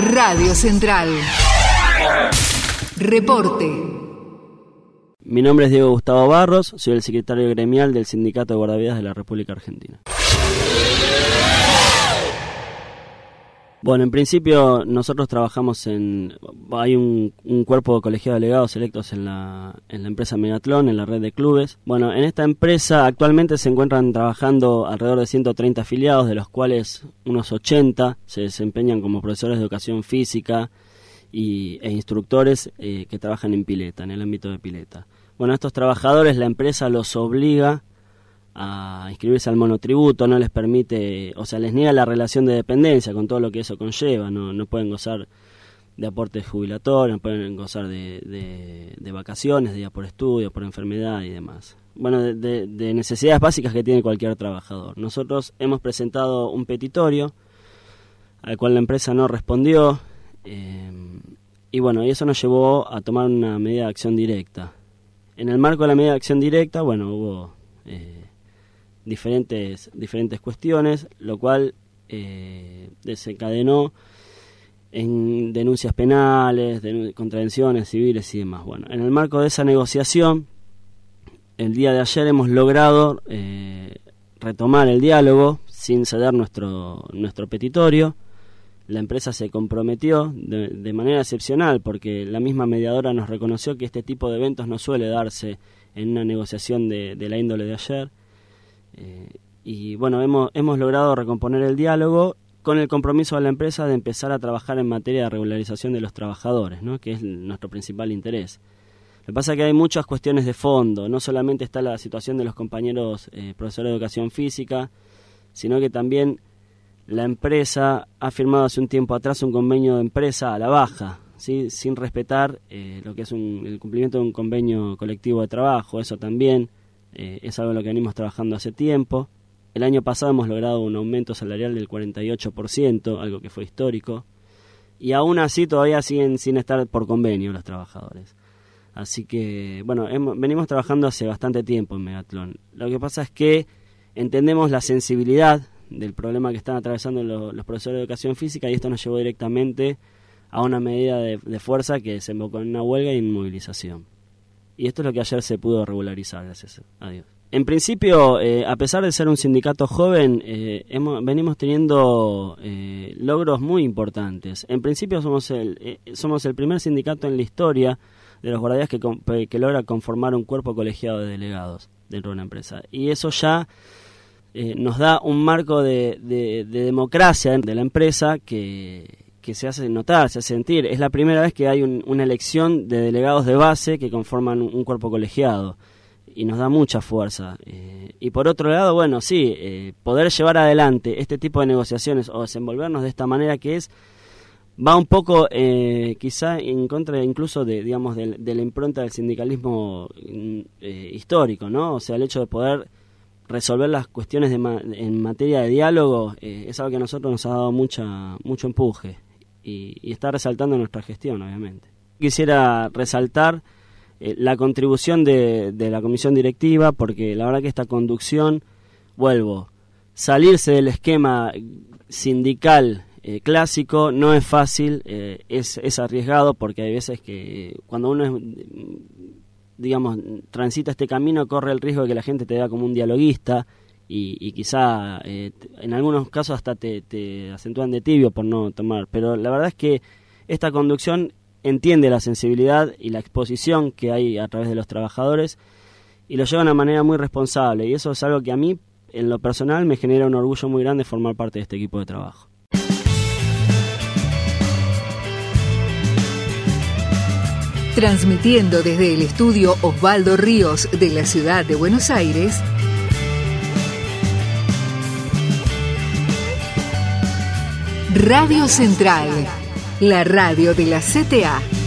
Radio Central. Reporte. Mi nombre es Diego Gustavo Barros, soy el secretario gremial del Sindicato de Guardavidas de la República Argentina. Bueno, en principio nosotros trabajamos hay un cuerpo de colegiados delegados electos en la empresa Megatlón, en la red de clubes. Bueno, en esta empresa actualmente se encuentran trabajando alrededor de 130 afiliados, de los cuales unos 80 se desempeñan como profesores de educación física e instructores que trabajan en pileta, en el ámbito de pileta. Bueno, a estos trabajadores la empresa los obliga a inscribirse al monotributo, no les permite, o sea, les niega la relación de dependencia con todo lo que eso conlleva, no pueden gozar de aportes jubilatorios, no pueden gozar de vacaciones, de días por estudio, por enfermedad y demás. Bueno, de necesidades básicas que tiene cualquier trabajador. Nosotros hemos presentado un petitorio al cual la empresa no respondió, y bueno, y eso nos llevó a tomar una medida de acción directa. En el marco de la medida de acción directa, bueno, hubo diferentes cuestiones, lo cual desencadenó en denuncias penales, contravenciones civiles y demás. Bueno, en el marco de esa negociación, el día de ayer hemos logrado retomar el diálogo sin ceder nuestro petitorio. La empresa se comprometió de manera excepcional, porque la misma mediadora nos reconoció que este tipo de eventos no suele darse en una negociación de la índole de ayer. Y bueno, hemos logrado recomponer el diálogo con el compromiso de la empresa de empezar a trabajar en materia de regularización de los trabajadores, ¿no? Que es nuestro principal interés. Lo que pasa es que hay muchas cuestiones de fondo, no solamente está la situación de los compañeros profesores de educación física, sino que también la empresa ha firmado hace un tiempo atrás un convenio de empresa a la baja, ¿sí? Sin respetar lo que es el cumplimiento de un convenio colectivo de trabajo. Eso también es algo en lo que venimos trabajando hace tiempo. El año pasado hemos logrado un aumento salarial del 48%, algo que fue histórico, y aún así todavía siguen sin estar por convenio los trabajadores. Así que, bueno, venimos trabajando hace bastante tiempo en Megatlón. Lo que pasa es que entendemos la sensibilidad del problema que están atravesando los profesores de educación física, y esto nos llevó directamente a una medida de fuerza que desembocó en una huelga y en movilización. Y esto es lo que ayer se pudo regularizar, gracias a Dios. En principio, a pesar de ser un sindicato joven, venimos teniendo logros muy importantes. En principio somos el primer sindicato en la historia de los guardias que logra conformar un cuerpo colegiado de delegados dentro de una empresa. Y eso ya nos da un marco de democracia de la empresa que se hace notar, se hace sentir. Es la primera vez que hay una elección de delegados de base que conforman un cuerpo colegiado, y nos da mucha fuerza. Y por otro lado, bueno, sí, poder llevar adelante este tipo de negociaciones o desenvolvernos de esta manera va un poco quizá en contra incluso de la impronta del sindicalismo histórico, ¿no? O sea, el hecho de poder resolver las cuestiones en materia de diálogo es algo que a nosotros nos ha dado mucho empuje y está resaltando nuestra gestión, obviamente. Quisiera resaltar la contribución de la comisión directiva, porque la verdad que esta conducción, salirse del esquema sindical clásico no es fácil, es arriesgado, porque hay veces que cuando uno transita este camino, corre el riesgo de que la gente te vea como un dialoguista y quizá en algunos casos hasta te acentúan de tibio por no tomar. Pero la verdad es que esta conducción entiende la sensibilidad y la exposición que hay a través de los trabajadores y lo lleva de una manera muy responsable, y eso es algo que a mí, en lo personal, me genera un orgullo muy grande formar parte de este equipo de trabajo. Transmitiendo desde el estudio Osvaldo Ríos de la ciudad de Buenos Aires, Radio Central, la radio de la CTA.